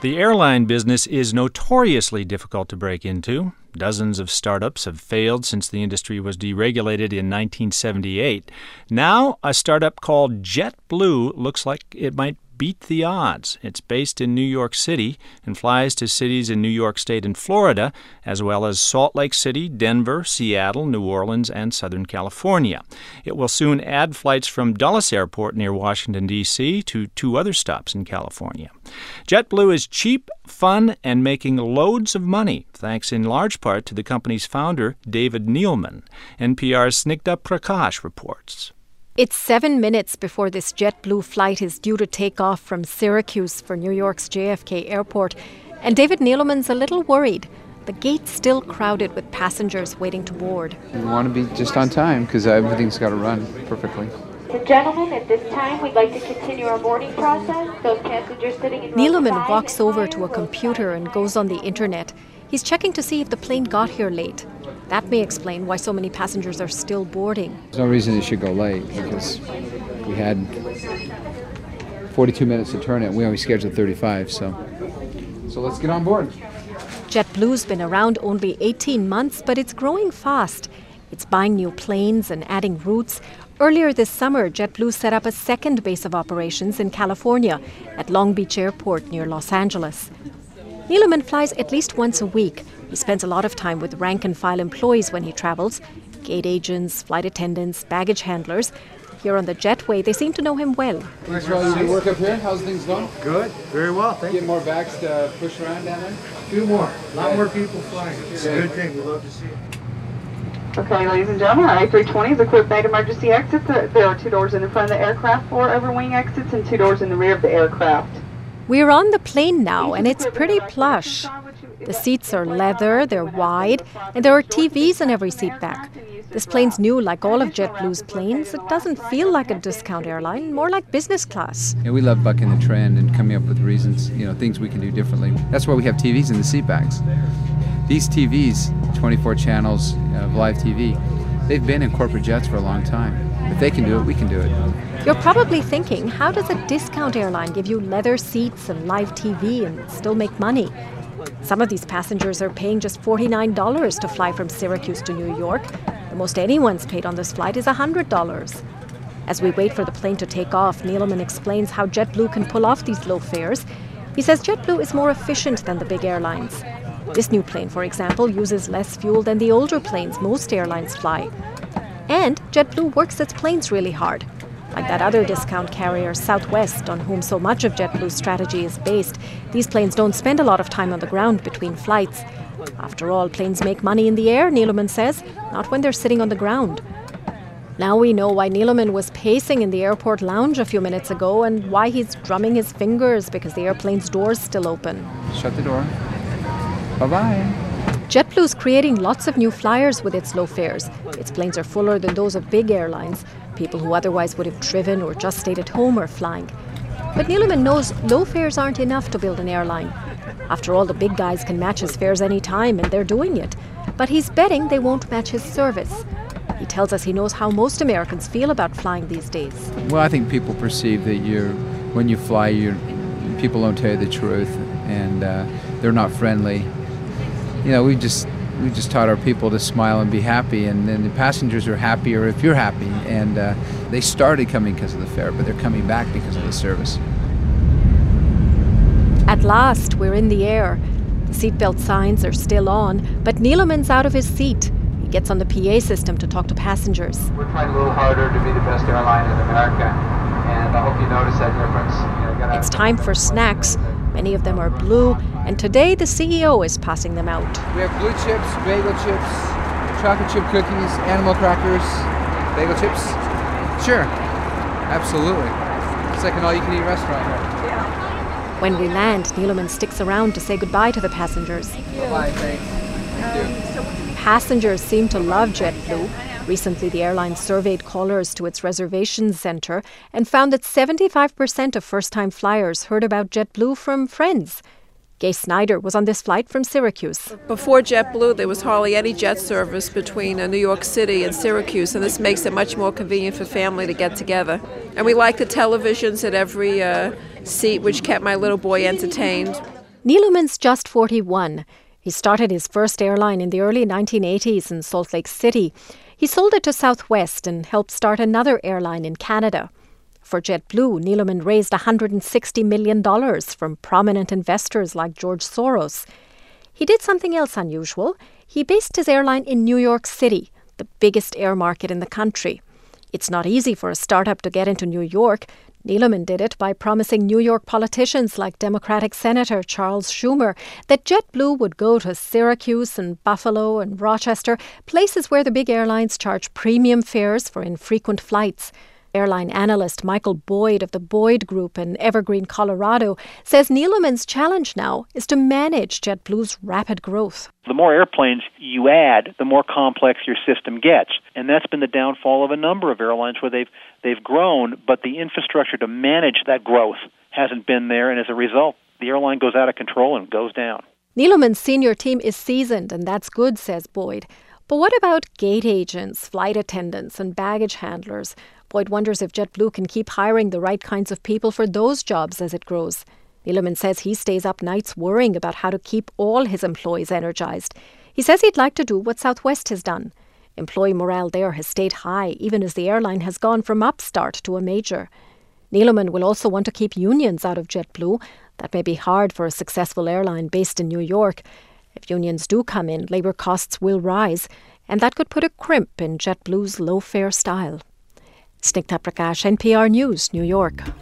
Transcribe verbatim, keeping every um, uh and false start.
The airline business is notoriously difficult to break into. Dozens of startups have failed since the industry was deregulated in nineteen seventy-eight. Now, a startup called JetBlue looks like it might beat the odds. It's based in New York City and flies to cities in New York State and Florida, as well as Salt Lake City, Denver, Seattle, New Orleans, and Southern California. It will soon add flights from Dulles Airport near Washington, D C to two other stops in California. JetBlue is cheap, fun, and making loads of money, thanks in large part to the company's founder, David Neeleman. N P R's Snigdha Prakash reports. It's seven minutes before this JetBlue flight is due to take off from Syracuse for New York's J F K Airport, and David Neeleman's a little worried. The gate's still crowded with passengers waiting to board. We want to be just on time because everything's got to run perfectly. So gentlemen, at this time, we'd like to continue our boarding process. Those passengers sitting in Neeleman walks over to a computer and goes on the internet. He's checking to see if the plane got here late. That may explain why so many passengers are still boarding. There's no reason it should go late because we had forty-two minutes to turn it. We only scheduled thirty-five, so so let's get on board. JetBlue's been around only eighteen months, but it's growing fast. It's buying new planes and adding routes. Earlier this summer, JetBlue set up a second base of operations in California at Long Beach Airport near Los Angeles. Neeleman flies at least once a week. He spends a lot of time with rank-and-file employees when he travels, gate agents, flight attendants, baggage handlers. Here on the jetway, they seem to know him well. Thanks for all your work up here. How's things going? Good. Very well, thank you. Get more bags to push around down there? A few more. A lot more people flying. It's a good thing. We love to see it. Okay, ladies and gentlemen, our A three twenty is equipped with eight emergency exits. There are two doors in the front of the aircraft, four overwing exits, and two doors in the rear of the aircraft. We're on the plane now, and it's pretty plush. The seats are leather, they're wide, and there are T Vs in every seat back. This plane's new, like all of JetBlue's planes. It doesn't feel like a discount airline, more like business class. Yeah, we love bucking the trend and coming up with reasons, you know, things we can do differently. That's why we have T Vs in the seat backs. These T Vs, twenty-four channels of live T V, they've been in corporate jets for a long time. If they can do it, we can do it. You're probably thinking, how does a discount airline give you leather seats and live T V and still make money? Some of these passengers are paying just forty-nine dollars to fly from Syracuse to New York. The most anyone's paid on this flight is one hundred dollars. As we wait for the plane to take off, Neeleman explains how JetBlue can pull off these low fares. He says JetBlue is more efficient than the big airlines. This new plane, for example, uses less fuel than the older planes most airlines fly. And JetBlue works its planes really hard. Like that other discount carrier, Southwest, on whom so much of JetBlue's strategy is based, these planes don't spend a lot of time on the ground between flights. After all, planes make money in the air, Neeleman says, not when they're sitting on the ground. Now we know why Neeleman was pacing in the airport lounge a few minutes ago and why he's drumming his fingers because the airplane's door's still open. Shut the door. Bye-bye. JetBlue's creating lots of new flyers with its low fares. Its planes are fuller than those of big airlines. People who otherwise would have driven or just stayed at home are flying. But Neeleman knows low fares aren't enough to build an airline. After all, the big guys can match his fares any time, and they're doing it. But he's betting they won't match his service. He tells us he knows how most Americans feel about flying these days. Well, I think people perceive that you're, when you fly, you're, people don't tell you the truth, and uh, they're not friendly. You know, we just we just taught our people to smile and be happy, and then the passengers are happier if you're happy. And uh, they started coming because of the fare, but they're coming back because of the service. At last, we're in the air. The seatbelt signs are still on, but Neeleman's out of his seat. He gets on the P A system to talk to passengers. We're trying a little harder to be the best airline in America, and I hope you notice that difference. You know, it's time for snacks. Many of them are blue, and today the C E O is passing them out. We have blue chips, bagel chips, chocolate chip cookies, animal crackers, bagel chips. Sure, absolutely. It's like an all-you-can-eat restaurant here. Yeah. When we land, Neeleman sticks around to say goodbye to the passengers. Bye, thanks. Thank you. Passengers seem to love JetBlue. Recently, the airline surveyed callers to its reservations center and found that seventy-five percent of first-time flyers heard about JetBlue from friends. Gay Snyder was on this flight from Syracuse. Before JetBlue, there was hardly any jet service between uh, New York City and Syracuse, and this makes it much more convenient for family to get together. And we like the televisions at every uh, seat, which kept my little boy entertained. Neeleman's just forty-one. He started his first airline in the early nineteen eighties in Salt Lake City. He sold it to Southwest and helped start another airline in Canada. For JetBlue, Neeleman raised one hundred sixty million dollars from prominent investors like George Soros. He did something else unusual. He based his airline in New York City, the biggest air market in the country. It's not easy for a startup to get into New York. Neeleman did it by promising New York politicians like Democratic Senator Charles Schumer that JetBlue would go to Syracuse and Buffalo and Rochester, places where the big airlines charge premium fares for infrequent flights. Airline analyst Michael Boyd of the Boyd Group in Evergreen, Colorado, says Neeleman's challenge now is to manage JetBlue's rapid growth. The more airplanes you add, the more complex your system gets. And that's been the downfall of a number of airlines where they've they've grown, but the infrastructure to manage that growth hasn't been there. And as a result, the airline goes out of control and goes down. Neeleman's senior team is seasoned, and that's good, says Boyd. But what about gate agents, flight attendants, and baggage handlers? Boyd wonders if JetBlue can keep hiring the right kinds of people for those jobs as it grows. Neeleman says he stays up nights worrying about how to keep all his employees energized. He says he'd like to do what Southwest has done. Employee morale there has stayed high, even as the airline has gone from upstart to a major. Neeleman will also want to keep unions out of JetBlue. That may be hard for a successful airline based in New York. If unions do come in, labour costs will rise, and that could put a crimp in JetBlue's low-fare style. Snigdha Prakash, N P R News, New York.